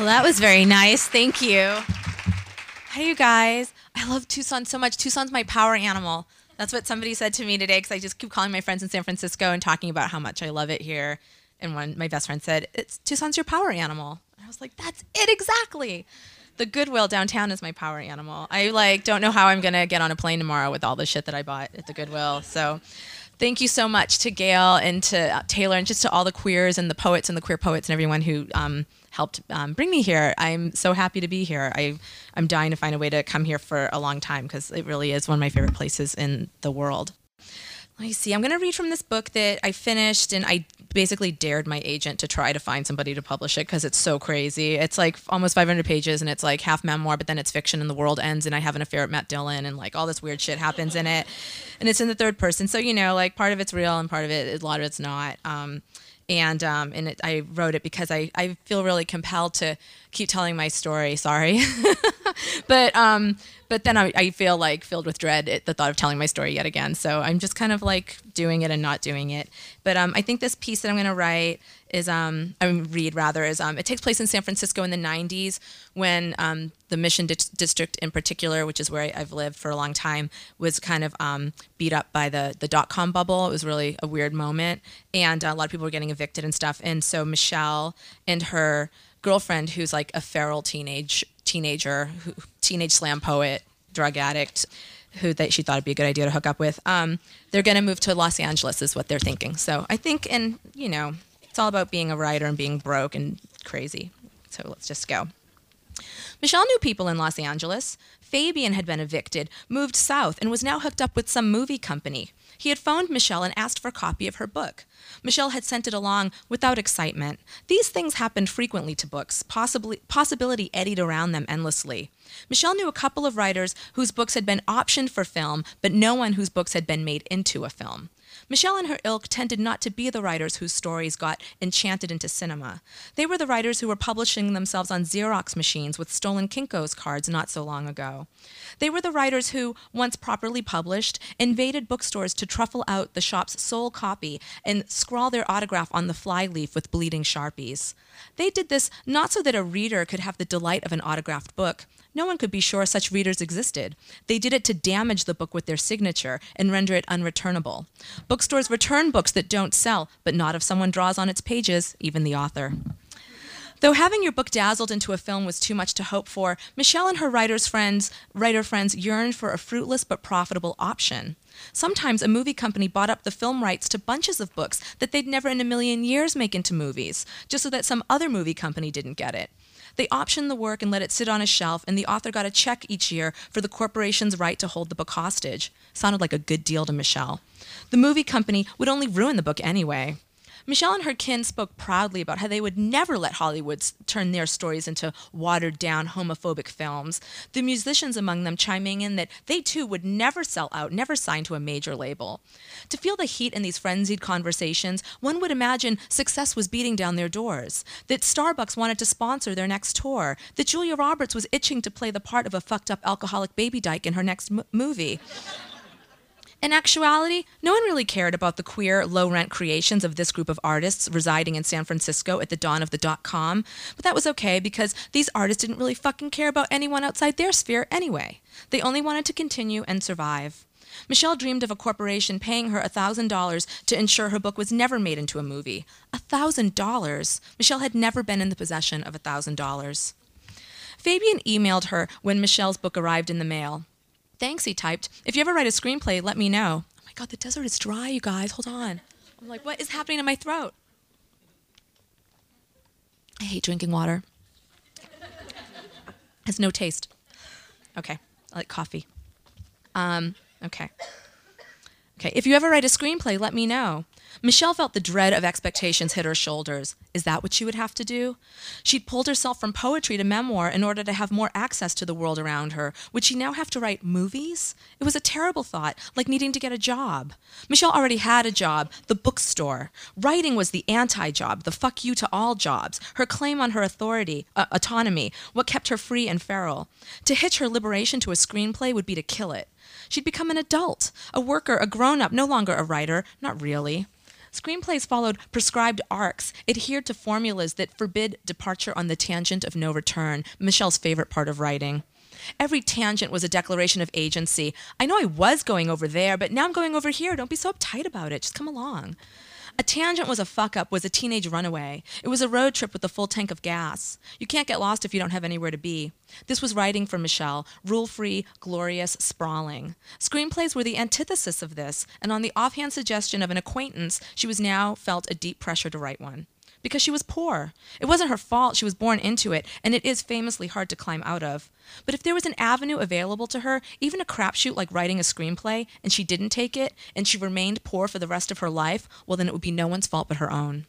Well, that was very nice. Thank you. Hey, you guys. I love Tucson so much. Tucson's my power animal. That's what somebody said to me today because I just keep calling my friends in San Francisco and talking about how much I love it here. And my best friend said, Tucson's your power animal. And I was like, that's it exactly. The Goodwill downtown is my power animal. I don't know how I'm going to get on a plane tomorrow with all the shit that I bought at the Goodwill. So thank you so much to Gail and to Taylor and just to all the queers and the poets and the queer poets and everyone who helped bring me here. I'm so happy to be here. I'm dying to find a way to come here for a long time because it really is one of my favorite places in the world. Let me see. I'm going to read from this book that I finished, and I basically dared my agent to try to find somebody to publish it because it's so crazy. It's like almost 500 pages, and it's like half memoir, but then it's fiction, and the world ends, and I have an affair with Matt Dillon, and like all this weird shit happens in it. And it's in the third person, so like part of it's real and part of it, a lot of it's not. I wrote it because I feel really compelled to keep telling my story. Sorry, but then I feel like filled with dread at the thought of telling my story yet again. So I'm just kind of like doing it and not doing it. But I think this piece that I'm going to write is it takes place in San Francisco in the 90s when the Mission District in particular, which is where I've lived for a long time, was kind of beat up by the dot-com bubble. It was really a weird moment, and a lot of people were getting evicted and stuff. And so Michelle and her girlfriend, who's like a feral teenage slam poet, drug addict, she thought it'd be a good idea to hook up with. They're going to move to Los Angeles is what they're thinking. So I think, it's all about being a writer and being broke and crazy. So let's just go. Michelle knew people in Los Angeles. Fabian had been evicted, moved south, and was now hooked up with some movie company. He had phoned Michelle and asked for a copy of her book. Michelle had sent it along without excitement. These things happened frequently to books. Possibility eddied around them endlessly. Michelle knew a couple of writers whose books had been optioned for film, but no one whose books had been made into a film. Michelle and her ilk tended not to be the writers whose stories got enchanted into cinema. They were the writers who were publishing themselves on Xerox machines with stolen Kinko's cards not so long ago. They were the writers who, once properly published, invaded bookstores to truffle out the shop's sole copy and scrawl their autograph on the flyleaf with bleeding Sharpies. They did this not so that a reader could have the delight of an autographed book. No one could be sure such readers existed. They did it to damage the book with their signature and render it unreturnable. Bookstores return books that don't sell, but not if someone draws on its pages, even the author. Though having your book dazzled into a film was too much to hope for, Michelle and her writer friends yearned for a fruitless but profitable option. Sometimes a movie company bought up the film rights to bunches of books that they'd never in a million years make into movies, just so that some other movie company didn't get it. They optioned the work and let it sit on a shelf, and the author got a check each year for the corporation's right to hold the book hostage. Sounded like a good deal to Michelle. The movie company would only ruin the book anyway. Michelle and her kin spoke proudly about how they would never let Hollywood turn their stories into watered-down homophobic films, the musicians among them chiming in that they too would never sell out, never sign to a major label. To feel the heat in these frenzied conversations, one would imagine success was beating down their doors, that Starbucks wanted to sponsor their next tour, that Julia Roberts was itching to play the part of a fucked-up alcoholic baby dyke in her next movie. In actuality, no one really cared about the queer, low-rent creations of this group of artists residing in San Francisco at the dawn of the dot-com, but that was okay because these artists didn't really fucking care about anyone outside their sphere anyway. They only wanted to continue and survive. Michelle dreamed of a corporation paying her $1,000 to ensure her book was never made into a movie. $1,000? Michelle had never been in the possession of $1,000. Fabian emailed her when Michelle's book arrived in the mail. Thanks, he typed. If you ever write a screenplay, let me know. Oh my God, the desert is dry, you guys. Hold on. I'm like, what is happening in my throat? I hate drinking water. Has no taste. Okay, I like coffee. Okay. If you ever write a screenplay, let me know. Michelle felt the dread of expectations hit her shoulders. Is that what she would have to do? She'd pulled herself from poetry to memoir in order to have more access to the world around her. Would she now have to write movies? It was a terrible thought, like needing to get a job. Michelle already had a job, the bookstore. Writing was the anti-job, the fuck you to all jobs, her claim on her autonomy, what kept her free and feral. To hitch her liberation to a screenplay would be to kill it. She'd become an adult, a worker, a grown-up, no longer a writer, not really. Screenplays followed prescribed arcs, adhered to formulas that forbid departure on the tangent of no return, Michelle's favorite part of writing. Every tangent was a declaration of agency. I know I was going over there, but now I'm going over here. Don't be so uptight about it. Just come along. A tangent was a fuck-up, was a teenage runaway. It was a road trip with a full tank of gas. You can't get lost if you don't have anywhere to be. This was writing for Michelle, rule-free, glorious, sprawling. Screenplays were the antithesis of this, and on the offhand suggestion of an acquaintance, she was now felt a deep pressure to write one. Because she was poor. It wasn't her fault. She was born into it, and it is famously hard to climb out of. But if there was an avenue available to her, even a crapshoot like writing a screenplay, and she didn't take it, and she remained poor for the rest of her life, well, then it would be no one's fault but her own.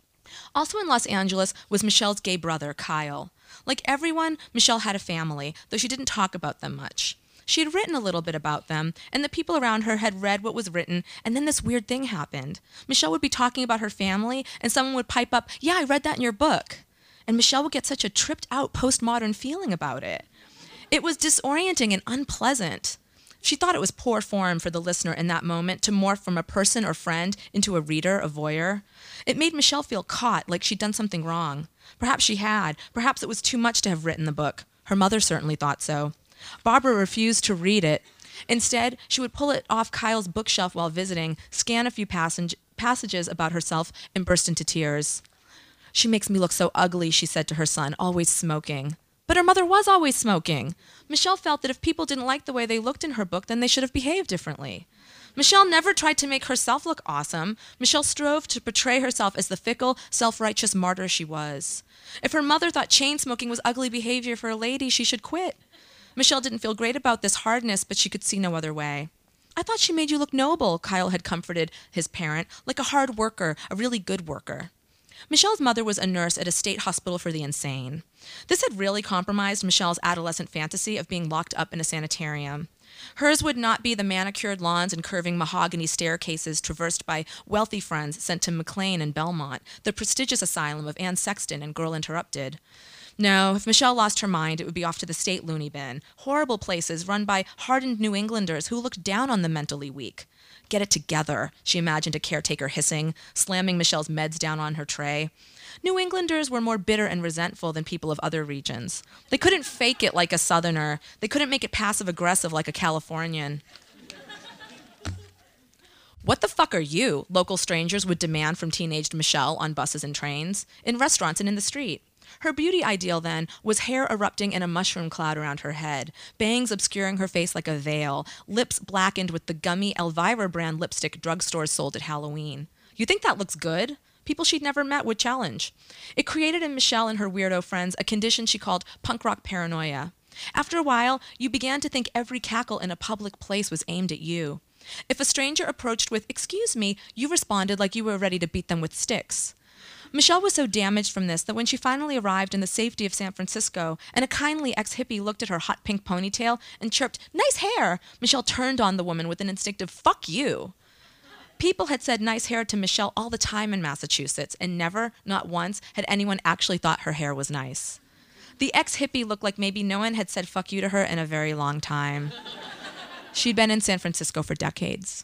Also in Los Angeles was Michelle's gay brother, Kyle. Like everyone, Michelle had a family, though she didn't talk about them much. She had written a little bit about them, and the people around her had read what was written, and then this weird thing happened. Michelle would be talking about her family, and someone would pipe up, "Yeah, I read that in your book." And Michelle would get such a tripped-out postmodern feeling about it. It was disorienting and unpleasant. She thought it was poor form for the listener in that moment to morph from a person or friend into a reader, a voyeur. It made Michelle feel caught, like she'd done something wrong. Perhaps she had. Perhaps it was too much to have written the book. Her mother certainly thought so. Barbara refused to read it. Instead, she would pull it off Kyle's bookshelf while visiting, scan a few passages about herself, and burst into tears. "She makes me look so ugly," she said to her son, always smoking. But her mother was always smoking. Michelle felt that if people didn't like the way they looked in her book, then they should have behaved differently. Michelle never tried to make herself look awesome. Michelle strove to portray herself as the fickle, self-righteous martyr she was. If her mother thought chain smoking was ugly behavior for a lady, she should quit. Michelle didn't feel great about this hardness, but she could see no other way. "I thought she made you look noble," Kyle had comforted his parent, "like a hard worker, a really good worker." Michelle's mother was a nurse at a state hospital for the insane. This had really compromised Michelle's adolescent fantasy of being locked up in a sanitarium. Hers would not be the manicured lawns and curving mahogany staircases traversed by wealthy friends sent to McLean and Belmont, the prestigious asylum of Anne Sexton and Girl Interrupted. No, if Michelle lost her mind, it would be off to the state loony bin. Horrible places run by hardened New Englanders who looked down on the mentally weak. "Get it together," she imagined a caretaker hissing, slamming Michelle's meds down on her tray. New Englanders were more bitter and resentful than people of other regions. They couldn't fake it like a Southerner. They couldn't make it passive-aggressive like a Californian. "What the fuck are you?" local strangers would demand from teenaged Michelle on buses and trains, in restaurants and in the street. Her beauty ideal, then, was hair erupting in a mushroom cloud around her head, bangs obscuring her face like a veil, lips blackened with the gummy Elvira brand lipstick drugstores sold at Halloween. "You think that looks good?" People she'd never met would challenge. It created in Michelle and her weirdo friends a condition she called punk rock paranoia. After a while, you began to think every cackle in a public place was aimed at you. If a stranger approached with, "Excuse me," you responded like you were ready to beat them with sticks. Michelle was so damaged from this that when she finally arrived in the safety of San Francisco and a kindly ex-hippie looked at her hot pink ponytail and chirped, "Nice hair," Michelle turned on the woman with an instinctive, "Fuck you." People had said nice hair to Michelle all the time in Massachusetts, and never, not once, had anyone actually thought her hair was nice. The ex-hippie looked like maybe no one had said fuck you to her in a very long time. She'd been in San Francisco for decades.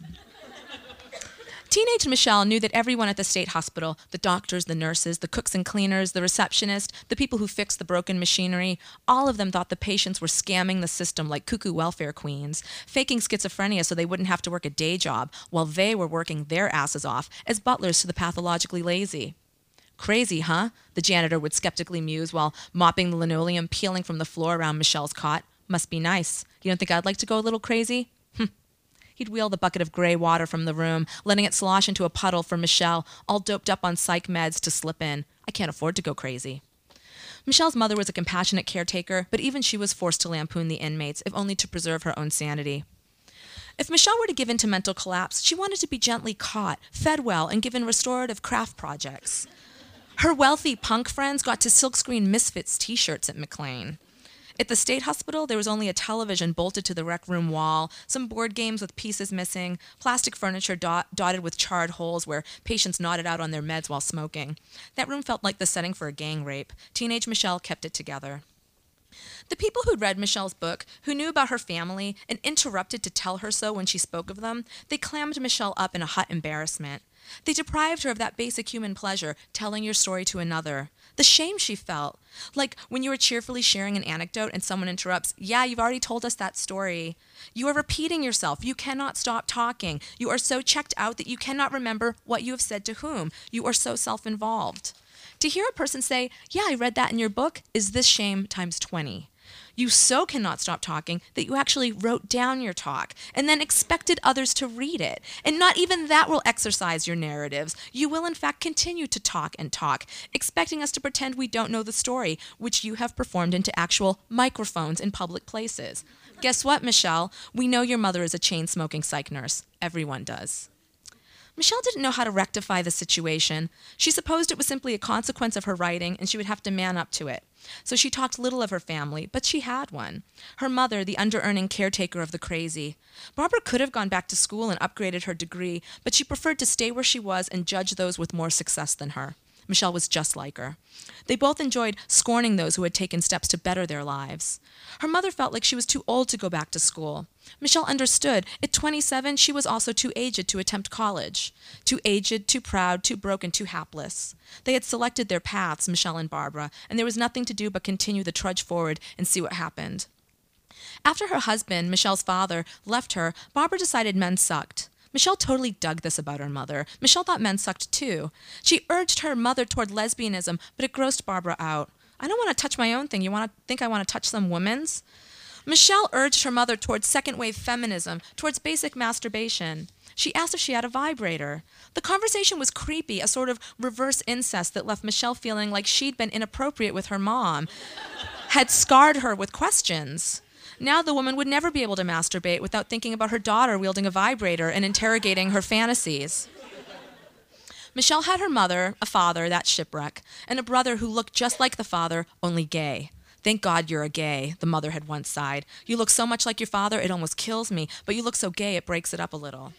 Teenage Michelle knew that everyone at the state hospital, the doctors, the nurses, the cooks and cleaners, the receptionist, the people who fixed the broken machinery, all of them thought the patients were scamming the system like cuckoo welfare queens, faking schizophrenia so they wouldn't have to work a day job while they were working their asses off as butlers to the pathologically lazy. "Crazy, huh?" the janitor would skeptically muse while mopping the linoleum peeling from the floor around Michelle's cot. "Must be nice. You don't think I'd like to go a little crazy?" He'd wheel the bucket of gray water from the room, letting it slosh into a puddle for Michelle, all doped up on psych meds, to slip in. "I can't afford to go crazy." Michelle's mother was a compassionate caretaker, but even she was forced to lampoon the inmates, if only to preserve her own sanity. If Michelle were to give in to mental collapse, she wanted to be gently caught, fed well, and given restorative craft projects. Her wealthy punk friends got to silkscreen Misfits t-shirts at McLean. At the state hospital, there was only a television bolted to the rec room wall, some board games with pieces missing, plastic furniture dotted with charred holes where patients nodded out on their meds while smoking. That room felt like the setting for a gang rape. Teenage Michelle kept it together. The people who'd read Michelle's book, who knew about her family and interrupted to tell her so when she spoke of them, they clammed Michelle up in a hot embarrassment. They deprived her of that basic human pleasure, telling your story to another. The shame she felt. Like when you are cheerfully sharing an anecdote and someone interrupts, yeah, you've already told us that story. You are repeating yourself. You cannot stop talking. You are so checked out that you cannot remember what you have said to whom. You are so self-involved. To hear a person say, yeah, I read that in your book, is this shame times 20. You so cannot stop talking that you actually wrote down your talk and then expected others to read it. And not even that will exercise your narratives. You will in fact continue to talk and talk, expecting us to pretend we don't know the story, which you have performed into actual microphones in public places. Guess what, Michelle? We know your mother is a chain-smoking psych nurse. Everyone does. Michelle didn't know how to rectify the situation. She supposed it was simply a consequence of her writing and she would have to man up to it. So she talked little of her family, but she had one. Her mother, the under-earning caretaker of the crazy. Barbara could have gone back to school and upgraded her degree, but she preferred to stay where she was and judge those with more success than her. Michelle was just like her. They both enjoyed scorning those who had taken steps to better their lives. Her mother felt like she was too old to go back to school. Michelle understood. At 27, she was also too aged to attempt college. Too aged, too proud, too broken, too hapless. They had selected their paths, Michelle and Barbara, and there was nothing to do but continue the trudge forward and see what happened. After her husband, Michelle's father, left her, Barbara decided men sucked. Michelle totally dug this about her mother. Michelle thought men sucked too. She urged her mother toward lesbianism, but it grossed Barbara out. I don't want to touch my own thing. You think I want to touch some woman's? Michelle urged her mother towards second-wave feminism, towards basic masturbation. She asked if she had a vibrator. The conversation was creepy, a sort of reverse incest that left Michelle feeling like she'd been inappropriate with her mom, had scarred her with questions. Now the woman would never be able to masturbate without thinking about her daughter wielding a vibrator and interrogating her fantasies. Michelle had her mother, a father, that shipwreck, and a brother who looked just like the father, only gay. Thank God you're a gay, the mother had once sighed. You look so much like your father, it almost kills me, but you look so gay, it breaks it up a little.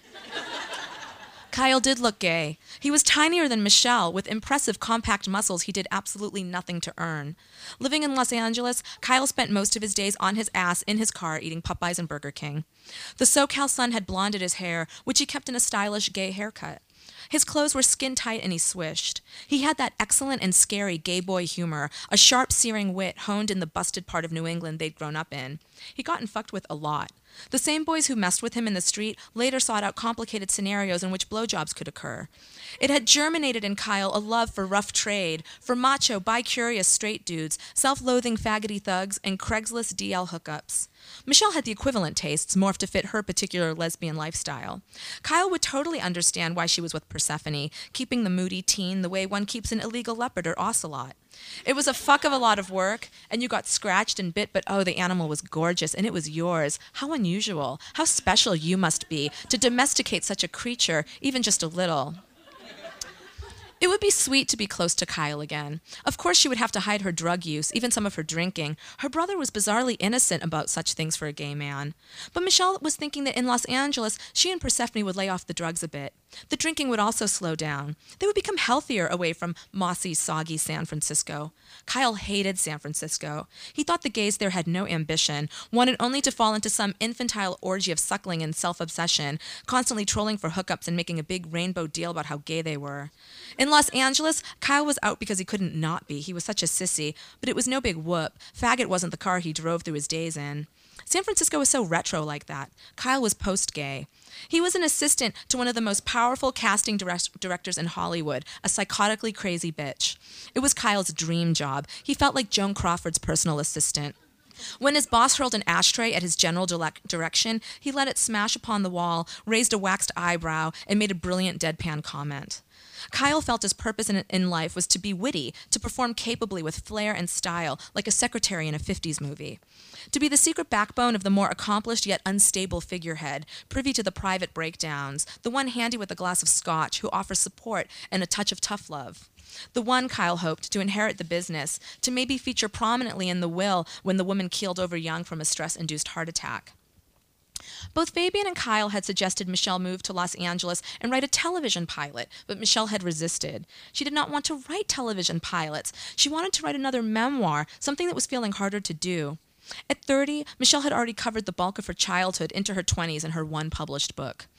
Kyle did look gay. He was tinier than Michelle, with impressive compact muscles he did absolutely nothing to earn. Living in Los Angeles, Kyle spent most of his days on his ass in his car eating Popeyes and Burger King. The SoCal sun had blonded his hair, which he kept in a stylish gay haircut. His clothes were skin-tight and he swished. He had that excellent and scary gay boy humor, a sharp, searing wit honed in the busted part of New England they'd grown up in. He got and fucked with a lot. The same boys who messed with him in the street later sought out complicated scenarios in which blowjobs could occur. It had germinated in Kyle a love for rough trade, for macho, bi-curious straight dudes, self-loathing faggoty thugs, and Craigslist DL hookups. Michelle had the equivalent tastes, morphed to fit her particular lesbian lifestyle. Kyle would totally understand why she was with Persephone, keeping the moody teen the way one keeps an illegal leopard or ocelot. It was a fuck of a lot of work, and you got scratched and bit, but oh, the animal was gorgeous, and it was yours. How unusual, how special you must be to domesticate such a creature, even just a little. It would be sweet to be close to Kyle again. Of course she would have to hide her drug use, even some of her drinking. Her brother was bizarrely innocent about such things for a gay man. But Michelle was thinking that in Los Angeles, she and Persephone would lay off the drugs a bit. The drinking would also slow down. They would become healthier away from mossy, soggy San Francisco. Kyle hated San Francisco. He thought the gays there had no ambition, wanted only to fall into some infantile orgy of suckling and self-obsession, constantly trolling for hookups and making a big rainbow deal about how gay they were. In Los Angeles, Kyle was out because he couldn't not be. He was such a sissy, but it was no big whoop. Faggot wasn't the car he drove through his days in. San Francisco was so retro like that. Kyle was post-gay. He was an assistant to one of the most powerful casting directors in Hollywood, a psychotically crazy bitch. It was Kyle's dream job. He felt like Joan Crawford's personal assistant. When his boss hurled an ashtray at his general direction, he let it smash upon the wall, raised a waxed eyebrow, and made a brilliant deadpan comment. Kyle felt his purpose in life was to be witty, to perform capably with flair and style, like a secretary in a 50s movie. To be the secret backbone of the more accomplished yet unstable figurehead, privy to the private breakdowns, the one handy with a glass of scotch who offers support and a touch of tough love. The one, Kyle hoped, to inherit the business, to maybe feature prominently in the will when the woman keeled over young from a stress-induced heart attack. Both Fabian and Kyle had suggested Michelle move to Los Angeles and write a television pilot, but Michelle had resisted. She did not want to write television pilots. She wanted to write another memoir, something that was feeling harder to do. At 30, Michelle had already covered the bulk of her childhood into her 20s in her one published book.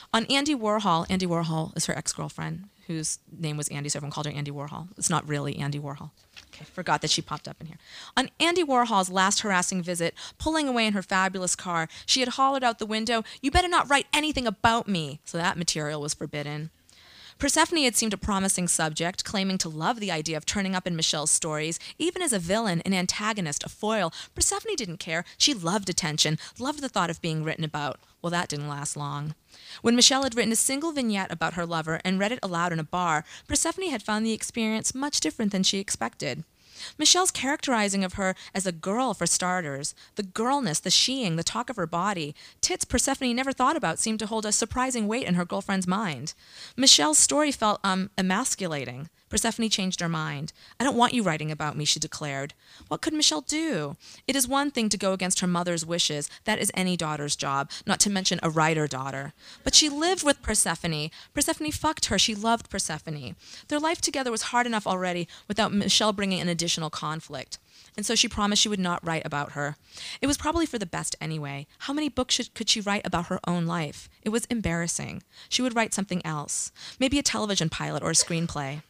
On Andy Warhol is her ex-girlfriend, whose name was Andy, so everyone called her Andy Warhol. It's not really Andy Warhol. Okay, forgot that she popped up in here. On Andy Warhol's last harassing visit, pulling away in her fabulous car, she had hollered out the window, "You better not write anything about me." So that material was forbidden. Persephone had seemed a promising subject, claiming to love the idea of turning up in Michelle's stories, even as a villain, an antagonist, a foil. Persephone didn't care. She loved attention, loved the thought of being written about. Well, that didn't last long. When Michelle had written a single vignette about her lover and read it aloud in a bar, Persephone had found the experience much different than she expected. Michelle's characterizing of her as a girl, for starters, the girlness, the sheing, the talk of her body, tits Persephone never thought about seemed to hold a surprising weight in her girlfriend's mind. Michelle's story felt emasculating. Persephone changed her mind. "I don't want you writing about me," she declared. What could Michelle do? It is one thing to go against her mother's wishes. That is any daughter's job, not to mention a writer-daughter. But she lived with Persephone. Persephone fucked her. She loved Persephone. Their life together was hard enough already without Michelle bringing an additional conflict. And so she promised she would not write about her. It was probably for the best anyway. How many books could she write about her own life? It was embarrassing. She would write something else. Maybe a television pilot or a screenplay.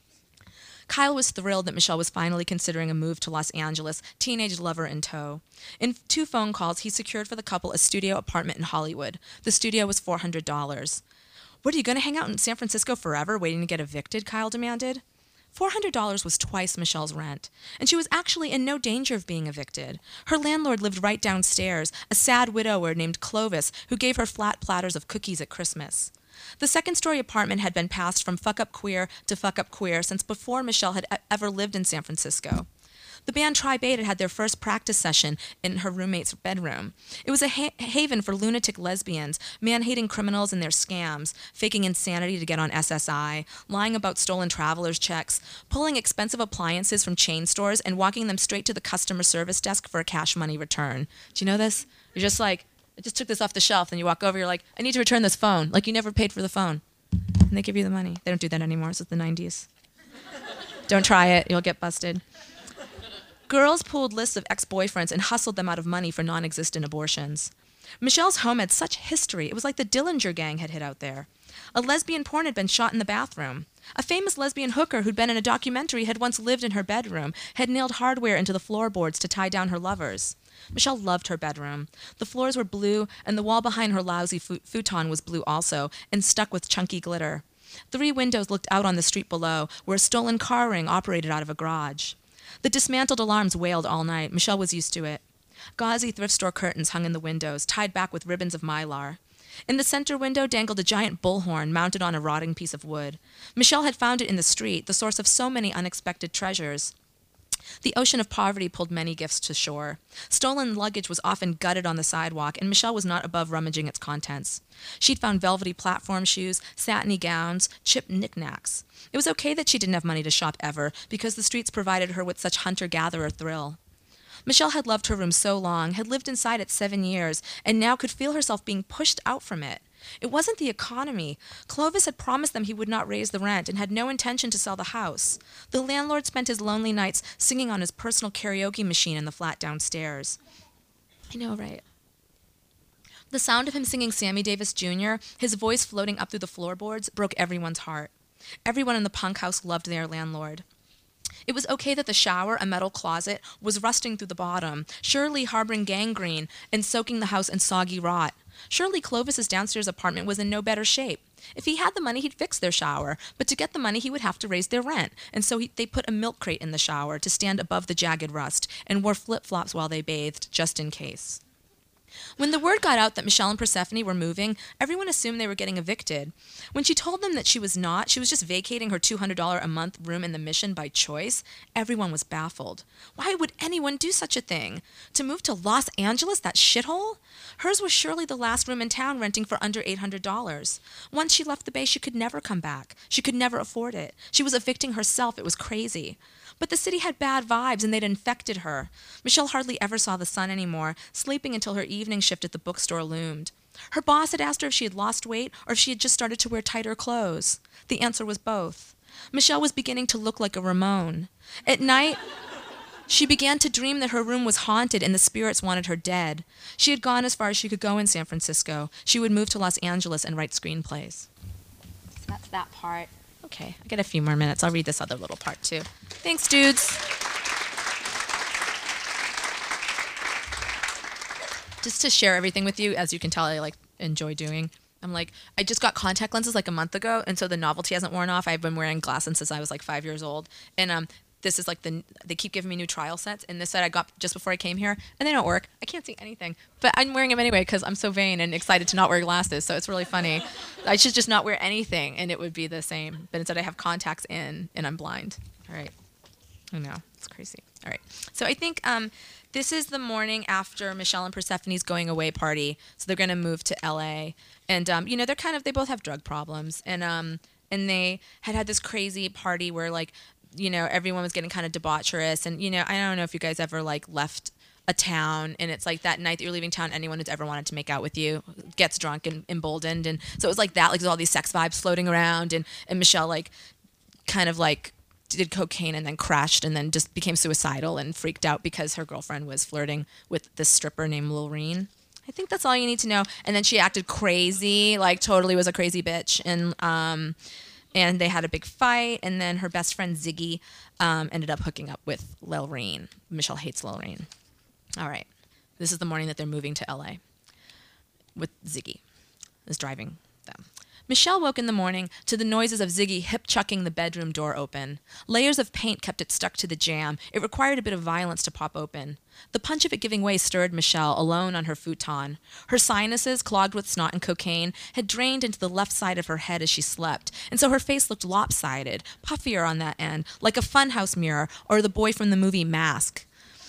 Kyle was thrilled that Michelle was finally considering a move to Los Angeles, teenage lover in tow. In 2 phone calls, he secured for the couple a studio apartment in Hollywood. The studio was $400. "What, are you going to hang out in San Francisco forever, waiting to get evicted?" Kyle demanded. $400 was twice Michelle's rent, and she was actually in no danger of being evicted. Her landlord lived right downstairs, a sad widower named Clovis, who gave her flat platters of cookies at Christmas. The second-story apartment had been passed from fuck-up queer to fuck-up queer since before Michelle had ever lived in San Francisco. The band Tri Beta had their first practice session in her roommate's bedroom. It was a haven for lunatic lesbians, man-hating criminals and their scams, faking insanity to get on SSI, lying about stolen traveler's checks, pulling expensive appliances from chain stores and walking them straight to the customer service desk for a cash money return. Do you know this? You're just like, "I just took this off the shelf," and you walk over, you're like, "I need to return this phone," like you never paid for the phone. And they give you the money. They don't do that anymore. This is the 90s. Don't try it. You'll get busted. Girls pooled lists of ex-boyfriends and hustled them out of money for non-existent abortions. Michelle's home had such history. It was like the Dillinger gang had hid out there. A lesbian porn had been shot in the bathroom. A famous lesbian hooker who'd been in a documentary had once lived in her bedroom, had nailed hardware into the floorboards to tie down her lovers. Michelle loved her bedroom. The floors were blue, and the wall behind her lousy futon was blue also, and stuck with chunky glitter. 3 windows looked out on the street below, where a stolen car ring operated out of a garage. The dismantled alarms wailed all night. Michelle was used to it. Gauzy thrift store curtains hung in the windows, tied back with ribbons of mylar. In the center window dangled a giant bullhorn mounted on a rotting piece of wood. Michelle had found it in the street, the source of so many unexpected treasures. The ocean of poverty pulled many gifts to shore. Stolen luggage was often gutted on the sidewalk, and Michelle was not above rummaging its contents. She'd found velvety platform shoes, satiny gowns, chipped knickknacks. It was okay that she didn't have money to shop ever, because the streets provided her with such hunter-gatherer thrill. Michelle had loved her room so long, had lived inside it 7 years, and now could feel herself being pushed out from it. It wasn't the economy. Clovis had promised them he would not raise the rent and had no intention to sell the house. The landlord spent his lonely nights singing on his personal karaoke machine in the flat downstairs. I know, right? The sound of him singing Sammy Davis Jr., his voice floating up through the floorboards, broke everyone's heart. Everyone in the punk house loved their landlord. It was okay that the shower, a metal closet, was rusting through the bottom, surely harboring gangrene and soaking the house in soggy rot. Surely Clovis's downstairs apartment was in no better shape. If he had the money, he'd fix their shower, but to get the money, he would have to raise their rent, and so they put a milk crate in the shower to stand above the jagged rust and wore flip-flops while they bathed, just in case. When the word got out that Michelle and Persephone were moving, everyone assumed they were getting evicted. When she told them that she was not, she was just vacating her $200 a month room in the Mission by choice, everyone was baffled. Why would anyone do such a thing? To move to Los Angeles, that shithole? Hers was surely the last room in town renting for under $800. Once she left the Bay, she could never come back. She could never afford it. She was evicting herself. It was crazy. But the city had bad vibes, and they'd infected her. Michelle hardly ever saw the sun anymore, sleeping until her evening shift at the bookstore loomed. Her boss had asked her if she had lost weight or if she had just started to wear tighter clothes. The answer was both. Michelle was beginning to look like a Ramone. At night, She began to dream that her room was haunted and the spirits wanted her dead. She had gone as far as she could go in San Francisco. She would move to Los Angeles and write screenplays. So that's that part. Okay, I got a few more minutes. I'll read this other little part too. Thanks, dudes. Just to share everything with you, as you can tell, I enjoy doing. I just got contact lenses a month ago, and so the novelty hasn't worn off. I've been wearing glasses since I was 5 years old, and this is they keep giving me new trial sets, and this set I got just before I came here, and they don't work. I can't see anything, but I'm wearing them anyway because I'm so vain and excited to not wear glasses, so it's really funny. I should just not wear anything, and it would be the same, but instead I have contacts in, and I'm blind. All right. I know, it's crazy. All right, so I think this is the morning after Michelle and Persephone's going away party, so they're going to move to LA, and they're they both have drug problems, and they had this crazy party where everyone was getting kind of debaucherous, and I don't know if you guys ever left a town, and it's that night that you're leaving town, anyone who's ever wanted to make out with you gets drunk and emboldened, and so it was that, there's all these sex vibes floating around, and Michelle did cocaine and then crashed and then just became suicidal and freaked out because her girlfriend was flirting with this stripper named Lil Reen. I think that's all you need to know. And then she acted crazy, totally was a crazy bitch, and they had a big fight, and then her best friend Ziggy ended up hooking up with Lil Reen. Michelle hates Lil Reen. All right. This is the morning that they're moving to LA with Ziggy is driving them. Michelle woke in the morning to the noises of Ziggy hip-chucking the bedroom door open. Layers of paint kept it stuck to the jamb. It required a bit of violence to pop open. The punch of it giving way stirred Michelle, alone on her futon. Her sinuses, clogged with snot and cocaine, had drained into the left side of her head as she slept, and so her face looked lopsided, puffier on that end, like a funhouse mirror or the boy from the movie Mask.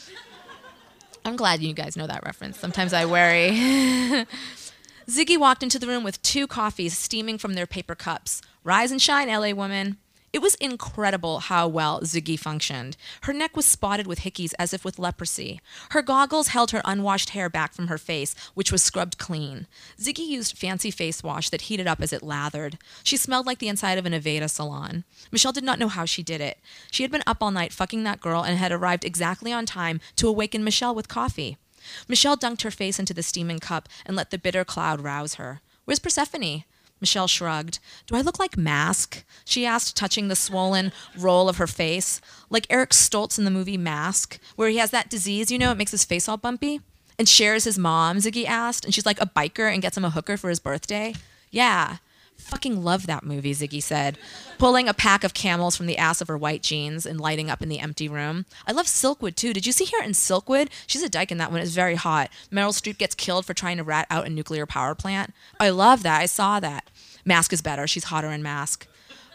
I'm glad you guys know that reference. Sometimes I worry. Ziggy walked into the room with 2 coffees steaming from their paper cups. Rise and shine, LA woman. It was incredible how well Ziggy functioned. Her neck was spotted with hickeys as if with leprosy. Her goggles held her unwashed hair back from her face, which was scrubbed clean. Ziggy used fancy face wash that heated up as it lathered. She smelled like the inside of an Aveda salon. Michelle did not know how she did it. She had been up all night fucking that girl and had arrived exactly on time to awaken Michelle with coffee. Michelle dunked her face into the steaming cup and let the bitter cloud rouse her. Where's Persephone? Michelle shrugged. Do I look like Mask? She asked, touching the swollen roll of her face. Like Eric Stoltz in the movie Mask, where he has that disease, it makes his face all bumpy? And shares his mom, Ziggy asked, and she's like a biker and gets him a hooker for his birthday? Yeah. Fucking love that movie, Ziggy said, pulling a pack of Camels from the ass of her white jeans and lighting up in the empty room. I love Silkwood, too. Did you see her in Silkwood? She's a dyke in that one. It's very hot. Meryl Streep gets killed for trying to rat out a nuclear power plant. I love that. I saw that. Mask is better. She's hotter in Mask.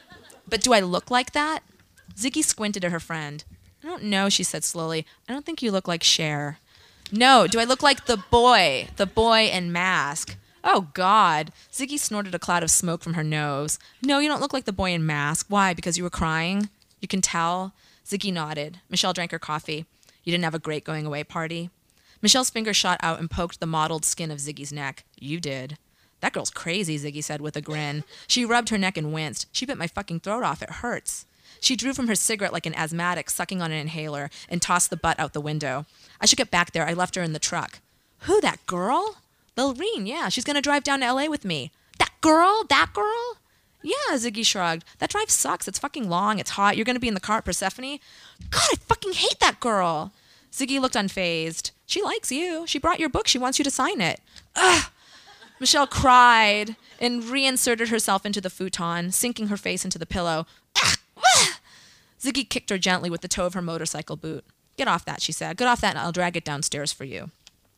But do I look like that? Ziggy squinted at her friend. I don't know, she said slowly. I don't think you look like Cher. No, do I look like the boy in Mask? Oh, God. Ziggy snorted a cloud of smoke from her nose. No, you don't look like the boy in Mask. Why? Because you were crying? You can tell? Ziggy nodded. Michelle drank her coffee. You didn't have a great going-away party? Michelle's finger shot out and poked the mottled skin of Ziggy's neck. You did. That girl's crazy, Ziggy said with a grin. She rubbed her neck and winced. She bit my fucking throat off. It hurts. She drew from her cigarette like an asthmatic sucking on an inhaler and tossed the butt out the window. I should get back there. I left her in the truck. Who, that girl? Lil Reen, yeah. She's going to drive down to L.A. with me. That girl? That girl? Yeah, Ziggy shrugged. That drive sucks. It's fucking long. It's hot. You're going to be in the car at Persephone? God, I fucking hate that girl. Ziggy looked unfazed. She likes you. She brought your book. She wants you to sign it. Ugh. Michelle cried and reinserted herself into the futon, sinking her face into the pillow. Ah, ah. Ziggy kicked her gently with the toe of her motorcycle boot. Get off that, she said. Get off that and I'll drag it downstairs for you.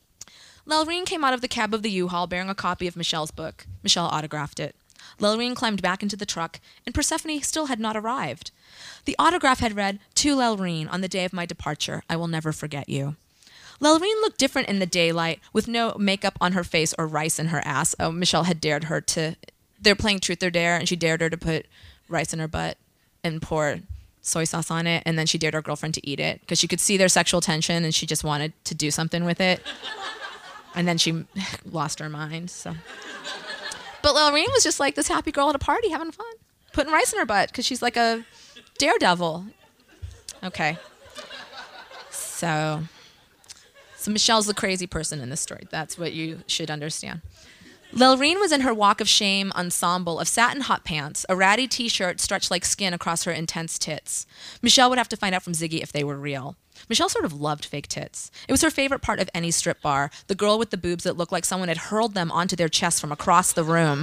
Lil Reen came out of the cab of the U-Haul bearing a copy of Michelle's book. Michelle autographed it. Lil Reen climbed back into the truck, and Persephone still had not arrived. The autograph had read, To Lil Reen, on the day of my departure, I will never forget you. Lil Reen looked different in the daylight, with no makeup on her face or rice in her ass. Oh, Michelle had dared her to... They're playing Truth or Dare, and she dared her to put rice in her butt and pour soy sauce on it, and then she dared her girlfriend to eat it, because she could see their sexual tension, and she just wanted to do something with it. And then she lost her mind, so... But Lil Reen was just like this happy girl at a party having fun, putting rice in her butt, because she's like a daredevil. Okay. So Michelle's the crazy person in this story. That's what you should understand. Lelrine was in her walk of shame ensemble of satin hot pants, a ratty t-shirt stretched like skin across her intense tits. Michelle would have to find out from Ziggy if they were real. Michelle sort of loved fake tits. It was her favorite part of any strip bar, the girl with the boobs that looked like someone had hurled them onto their chest from across the room.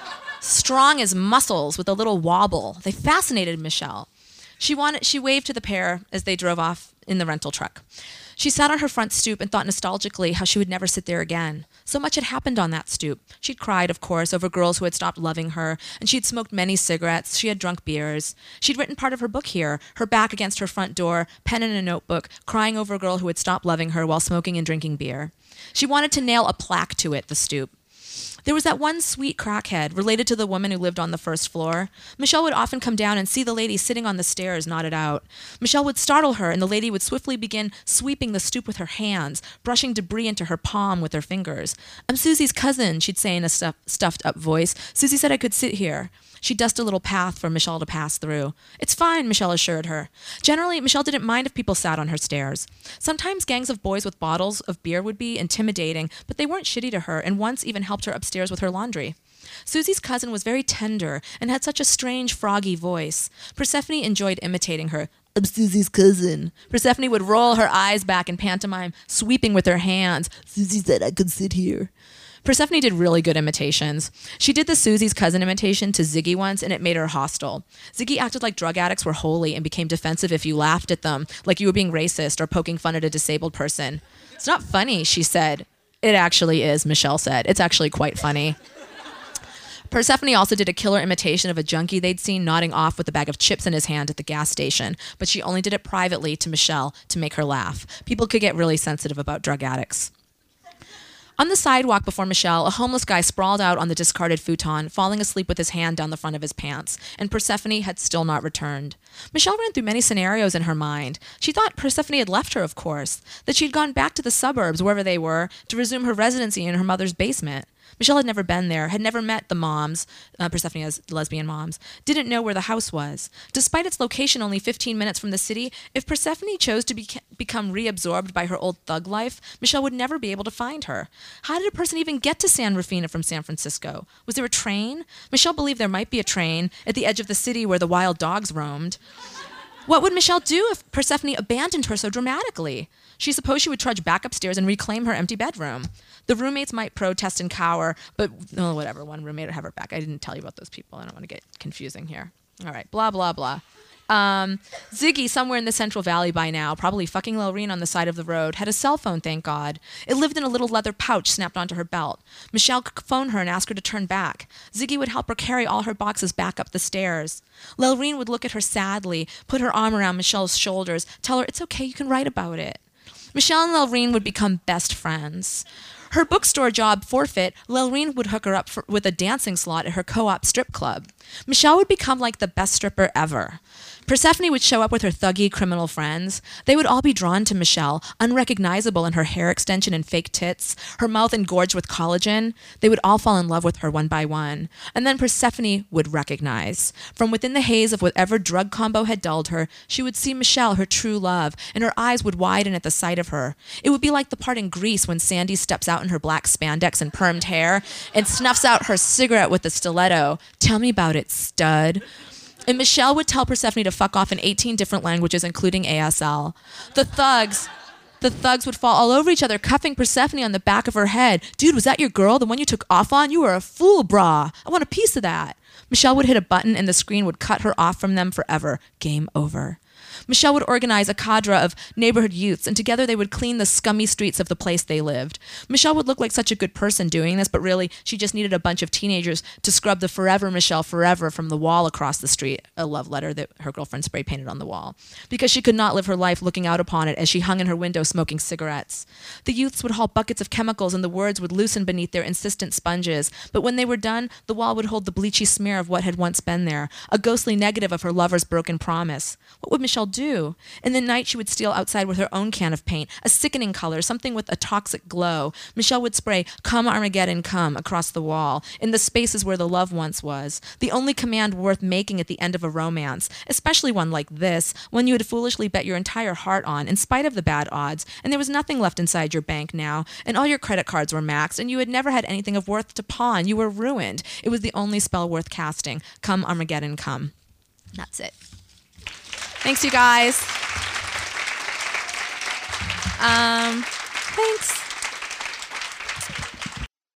Strong as muscles with a little wobble. They fascinated Michelle. She waved to the pair as they drove off in the rental truck. She sat on her front stoop and thought nostalgically how she would never sit there again. So much had happened on that stoop. She'd cried, of course, over girls who had stopped loving her, and she'd smoked many cigarettes. She had drunk beers. She'd written part of her book here, her back against her front door, pen in a notebook, crying over a girl who had stopped loving her while smoking and drinking beer. She wanted to nail a plaque to it, the stoop. There was that one sweet crackhead related to the woman who lived on the first floor. Michelle would often come down and see the lady sitting on the stairs, nodded out. Michelle would startle her, and the lady would swiftly begin sweeping the stoop with her hands, brushing debris into her palm with her fingers. "I'm Susie's cousin," she'd say in a stuffed-up voice. "Susie said I could sit here." She'd dust a little path for Michelle to pass through. "It's fine," Michelle assured her. Generally, Michelle didn't mind if people sat on her stairs. Sometimes gangs of boys with bottles of beer would be intimidating, but they weren't shitty to her, and once even helped her upstairs with her laundry. Susie's cousin was very tender and had such a strange, froggy voice. Persephone enjoyed imitating her. "I'm Susie's cousin." Persephone would roll her eyes back in pantomime, sweeping with her hands. "Susie said I could sit here." Persephone did really good imitations. She did the Susie's cousin imitation to Ziggy once, and it made her hostile. Ziggy acted like drug addicts were holy and became defensive if you laughed at them, like you were being racist or poking fun at a disabled person. "It's not funny," she said. "It actually is," Michelle said. "It's actually quite funny." Persephone also did a killer imitation of a junkie they'd seen nodding off with a bag of chips in his hand at the gas station, but she only did it privately to Michelle to make her laugh. People could get really sensitive about drug addicts. On the sidewalk before Michelle, a homeless guy sprawled out on the discarded futon, falling asleep with his hand down the front of his pants, and Persephone had still not returned. Michelle ran through many scenarios in her mind. She thought Persephone had left her, of course, that she'd gone back to the suburbs, wherever they were, to resume her residency in her mother's basement. Michelle had never been there, had never met the moms, Persephone has lesbian moms, didn't know where the house was. Despite its location only 15 minutes from the city, if Persephone chose to become reabsorbed by her old thug life, Michelle would never be able to find her. How did a person even get to San Rufino from San Francisco? Was there a train? Michelle believed there might be a train at the edge of the city where the wild dogs roamed. What would Michelle do if Persephone abandoned her so dramatically? She supposed she would trudge back upstairs and reclaim her empty bedroom. The roommates might protest and cower, but whatever, one roommate would have her back. I didn't tell you about those people. I don't want to get confusing here. All right, blah, blah, blah. Ziggy, somewhere in the Central Valley by now, probably fucking Lelrine on the side of the road, had a cell phone, thank God. It lived in a little leather pouch snapped onto her belt. Michelle could phone her and ask her to turn back. Ziggy would help her carry all her boxes back up the stairs. Lelrine would look at her sadly, put her arm around Michelle's shoulders, tell her it's okay, you can write about it. Michelle and Lelrine would become best friends. Her bookstore job forfeit, Lelrine would hook her up with a dancing slot at her co-op strip club. Michelle would become like the best stripper ever. Persephone would show up with her thuggy criminal friends. They would all be drawn to Michelle, unrecognizable in her hair extension and fake tits, her mouth engorged with collagen. They would all fall in love with her one by one. And then Persephone would recognize. From within the haze of whatever drug combo had dulled her, she would see Michelle, her true love, and her eyes would widen at the sight of her. It would be like the part in Grease when Sandy steps out in her black spandex and permed hair and snuffs out her cigarette with a stiletto. "Tell me about it, stud." And Michelle would tell Persephone to fuck off in 18 different languages, including ASL. The thugs would fall all over each other, cuffing Persephone on the back of her head. "Dude, was that your girl? The one you took off on? You were a fool, brah. I want a piece of that." Michelle would hit a button and the screen would cut her off from them forever. Game over. Michelle would organize a cadre of neighborhood youths, and together they would clean the scummy streets of the place they lived. Michelle would look like such a good person doing this, but really, she just needed a bunch of teenagers to scrub the "Forever Michelle Forever" from the wall across the street, a love letter that her girlfriend spray painted on the wall, because she could not live her life looking out upon it as she hung in her window smoking cigarettes. The youths would haul buckets of chemicals, and the words would loosen beneath their insistent sponges, but when they were done, the wall would hold the bleachy smear of what had once been there, a ghostly negative of her lover's broken promise. What would Michelle do. In the night, she would steal outside with her own can of paint, a sickening color, something with a toxic glow. Michelle would spray, "Come Armageddon, come," across the wall, in the spaces where the love once was. The only command worth making at the end of a romance, especially one like this, one you had foolishly bet your entire heart on, in spite of the bad odds, and there was nothing left inside your bank now, and all your credit cards were maxed, and you had never had anything of worth to pawn. You were ruined. It was the only spell worth casting. Come Armageddon, come. That's it. Thanks, you guys. Thanks.